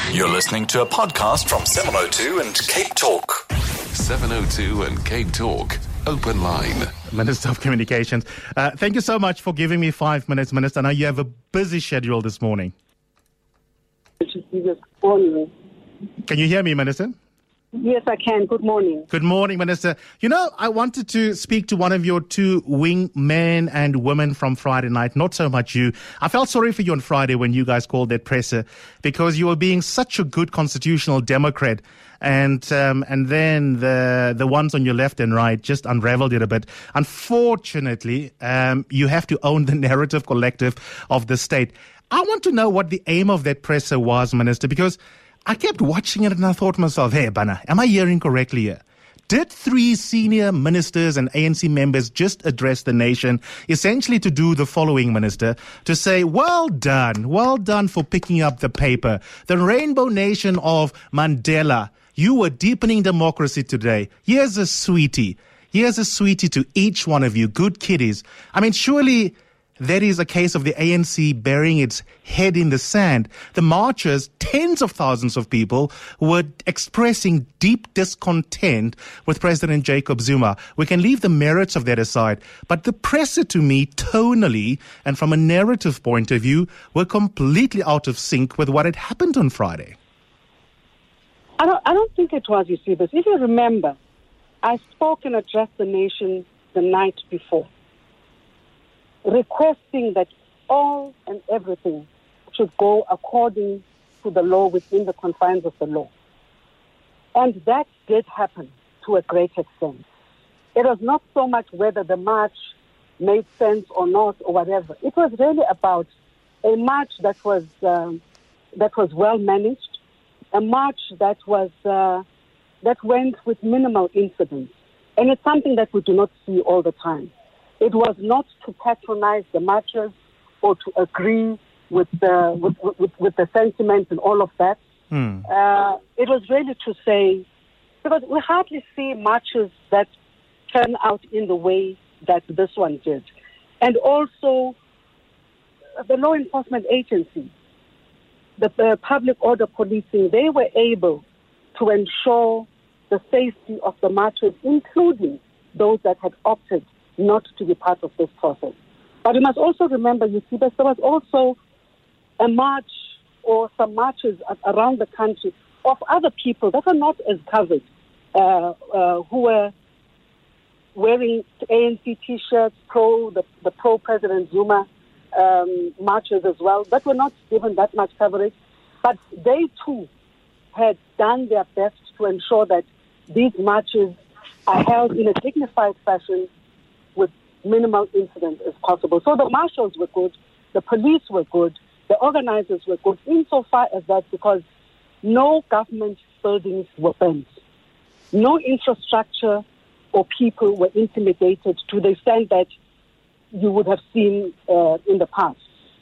You're listening to a podcast from 702 and Cape Talk. 702 and Cape Talk. Open line. Minister of Communications. Thank you so much for giving me 5 minutes, Minister. I know you have a busy schedule this morning. Morning. Can you hear me, Minister? Yes, I can. Good morning. Good morning, Minister. You know, I wanted to speak to one of your two wing men and women from Friday night, not so much you. I felt sorry for you on Friday when you guys called that presser because you were being such a good constitutional Democrat. And then the ones on your left and right just unraveled it a bit. Unfortunately, you have to own the narrative collective of the state. I want to know what the aim of that presser was, Minister, because I kept watching it and I thought to myself, hey, Bana, am I hearing correctly here? Did 3 senior ministers and ANC members just address the nation essentially to do the following, Minister, to say, well done for picking up the paper. The Rainbow Nation of Mandela, you were deepening democracy today. Here's a sweetie to each one of you, good kiddies. I mean, surely that is a case of the ANC burying its head in the sand. The marchers, tens of thousands of people, were expressing deep discontent with President Jacob Zuma. We can leave the merits of that aside, but the presser to me, tonally and from a narrative point of view, were completely out of sync with what had happened on Friday. I don't think it was, you see this. If you remember, I spoke and addressed the nation the night before, requesting that all and everything should go according to the law within the confines of the law. And that did happen to a great extent. It was not so much whether the march made sense or not or whatever. It was really about a march that was well managed, a march that went with minimal incidents. And it's something that we do not see all the time. It was not to patronize the marchers or to agree with the sentiment and all of that. It was really to say, because we hardly see marches that turn out in the way that this one did. And also, the law enforcement agency, the public order policing, they were able to ensure the safety of the marchers, including those that had opted not to be part of this process. But you must also remember, you see, that there was also a march or some marches around the country of other people that were not as covered, who were wearing ANC T-shirts, the pro-President Zuma marches as well, that were not given that much coverage. But they too had done their best to ensure that these marches are held in a dignified fashion with minimal incident as possible. So the marshals were good, the police were good, the organizers were good, insofar as that, because no government buildings were burnt. No infrastructure or people were intimidated to the extent that you would have seen in the past.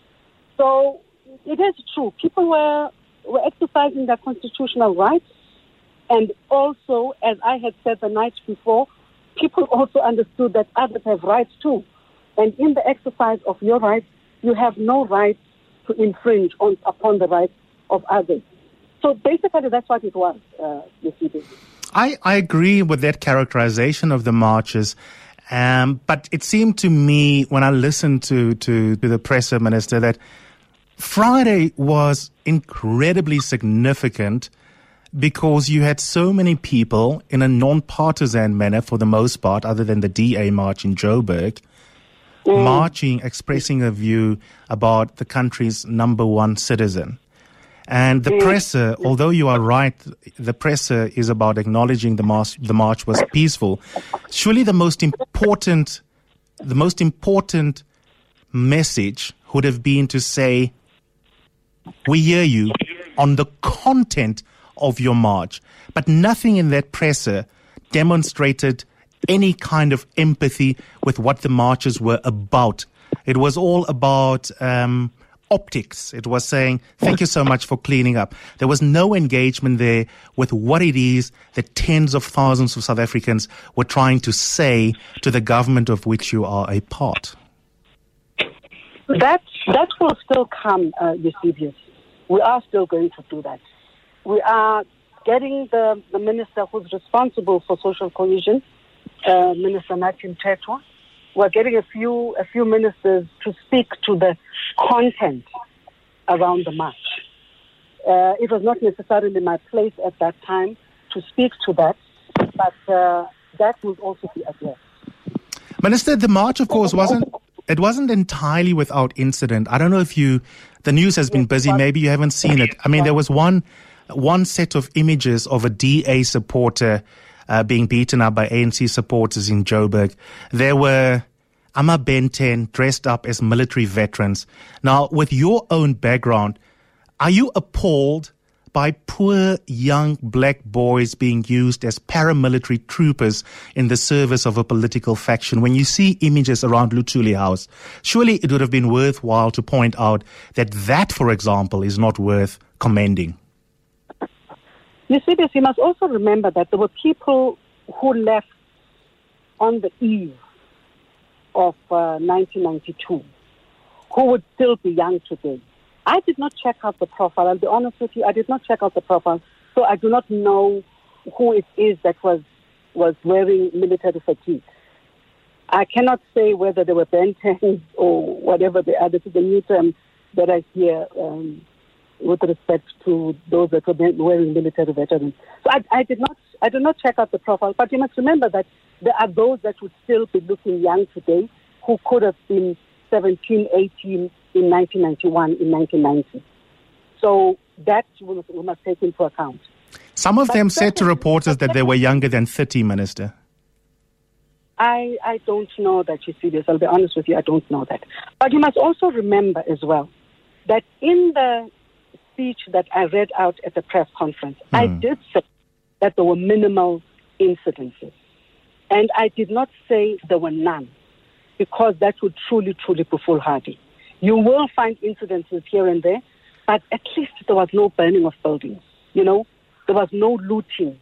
So it is true, people were exercising their constitutional rights, and also, as I had said the night before, people also understood that others have rights too. And in the exercise of your rights, you have no right to infringe upon the rights of others. So basically, that's what it was, you see. I agree with that characterization of the marches. But it seemed to me, when I listened to the presser, Minister, that Friday was incredibly significant because you had so many people in a non-partisan manner, for the most part, other than the DA march in Joburg, marching, expressing a view about the country's number one citizen. And the presser, although you are right, the presser is about acknowledging the march was peaceful. Surely the most important message would have been to say, we hear you on the content of your march. But nothing in that presser demonstrated any kind of empathy with what the marches were about. It was all about optics. It was saying, thank you so much for cleaning up. There was no engagement there with what it is that tens of thousands of South Africans were trying to say to the government of which you are a part. That will still come, Eusebius. We are still going to do that. We are getting the minister who's responsible for social cohesion, Minister Nathi Mthethwa. We're getting a few ministers to speak to the content around the march. It was not necessarily my place at that time to speak to that, but that will also be addressed. Minister, the march, of course, wasn't entirely without incident. I don't know if the news has been busy. Maybe you haven't seen it. I mean, there was one set of images of a DA supporter being beaten up by ANC supporters in Joburg. There were Ama Ben 10 dressed up as military veterans. Now, with your own background, are you appalled by poor young black boys being used as paramilitary troopers in the service of a political faction? When you see images around Luthuli House, surely it would have been worthwhile to point out that, for example, is not worth commending. You see this, you must also remember that there were people who left on the eve of 1992 who would still be young today. I did not check out the profile. I'll be honest with you, I did not check out the profile, so I do not know who it is that was wearing military fatigue. I cannot say whether they were Ben 10s or whatever they are. This is a new term that I hear with respect to those that were wearing military veterans. So I did not check out the profile, but you must remember that there are those that would still be looking young today who could have been 17, 18 in 1991, in 1990. So that we must take into account. Some of them said to reporters that they were younger than 30, Minister. I don't know that, you see this. I'll be honest with you, I don't know that. But you must also remember as well that in the speech that I read out at the press conference, I did say that there were minimal incidences. And I did not say there were none, because that would truly, truly be foolhardy. You will find incidences here and there, but at least there was no burning of buildings. You know, there was no looting.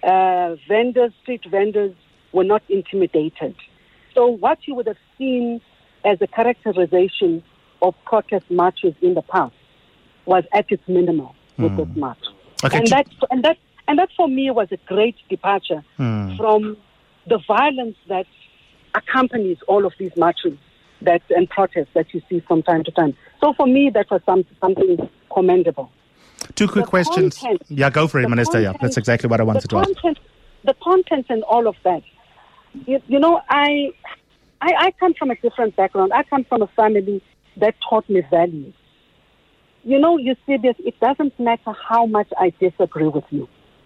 Street vendors were not intimidated. So what you would have seen as a characterization of protest marches in the past was at its minimal with this march. Okay. And that for me was a great departure from the violence that accompanies all of these marches and protests that you see from time to time. So for me, that was something commendable. Two quick questions. Go for it, Minister. That's exactly what I wanted to ask. The content and all of that. You know, I come from a different background. I come from a family that taught me values. You know, you see this, it doesn't matter how much I disagree with you.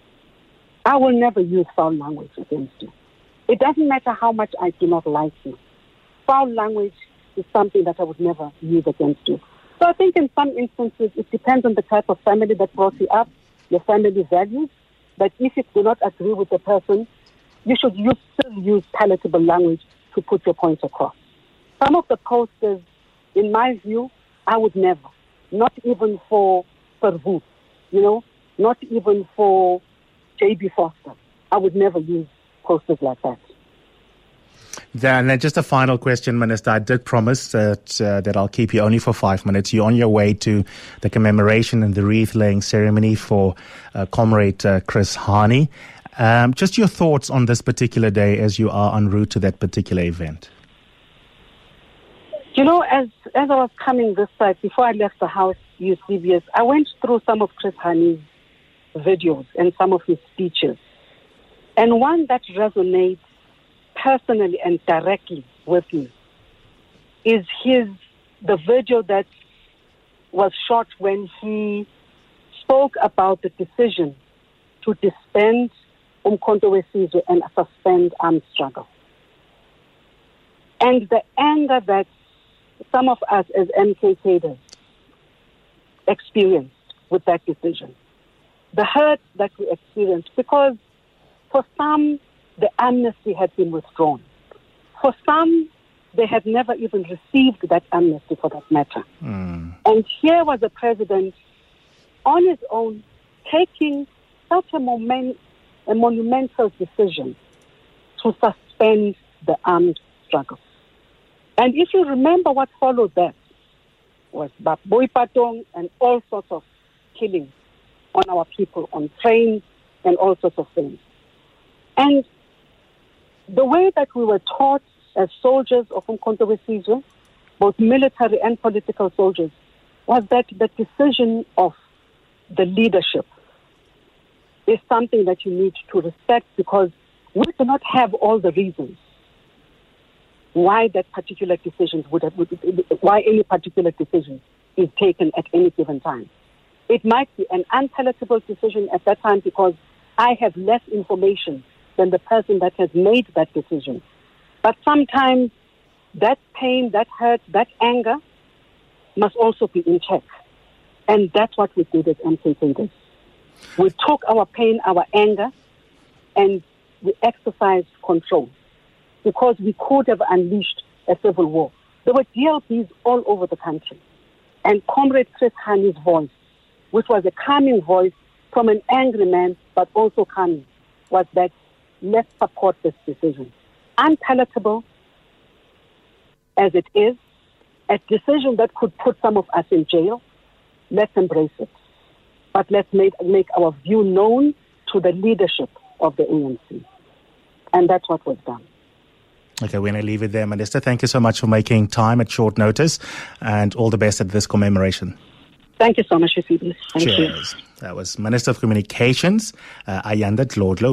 I will never use foul language against you. It doesn't matter how much I do not like you. Foul language is something that I would never use against you. So I think in some instances, it depends on the type of family that brought you up, your family values. But if you do not agree with the person, you should still use palatable language to put your points across. Some of the posters, in my view, I would never. Not even for Verwoerd, you know, not even for J.B. Foster. I would never use posters like that. And then just a final question, Minister. I did promise that I'll keep you only for 5 minutes. You're on your way to the commemoration and the wreath-laying ceremony for Comrade Chris Hani. Just your thoughts on this particular day as you are en route to that particular event. You know, as I was coming this side, before I left the house, Eusebius, I went through some of Chris Hani's videos and some of his speeches. And one that resonates personally and directly with me is the video that was shot when he spoke about the decision to disband Umkhonto weSizwe and suspend armed struggle. And the anger that some of us as MK cadres experienced with that decision. The hurt that we experienced, because for some, the amnesty had been withdrawn. For some, they had never even received that amnesty for that matter. And here was the president on his own taking such a monumental decision to suspend the armed struggle. And if you remember what followed that was Boipatong and all sorts of killings on our people, on trains and all sorts of things. And the way that we were taught as soldiers of Umkhonto we Sizwe, both military and political soldiers, was that the decision of the leadership is something that you need to respect, because we do not have all the reasons why that particular decision why any particular decision is taken at any given time. It might be an unpalatable decision at that time because I have less information than the person that has made that decision. But sometimes that pain, that hurt, that anger must also be in check. And that's what we did at MK Thinkers. We took our pain, our anger, and we exercised control, because we could have unleashed a civil war. There were DLPs all over the country. And Comrade Chris Hani's voice, which was a calming voice from an angry man, but also calming, was that let's support this decision. Unpalatable as it is, a decision that could put some of us in jail, let's embrace it. But let's make our view known to the leadership of the ANC. And that's what was done. Okay, we're going to leave it there, Minister. Thank you so much for making time at short notice, and all the best at this commemoration. Thank you so much, Yusibi. Thank Cheers. you. That was Minister of Communications, Ayanda Dlodlo.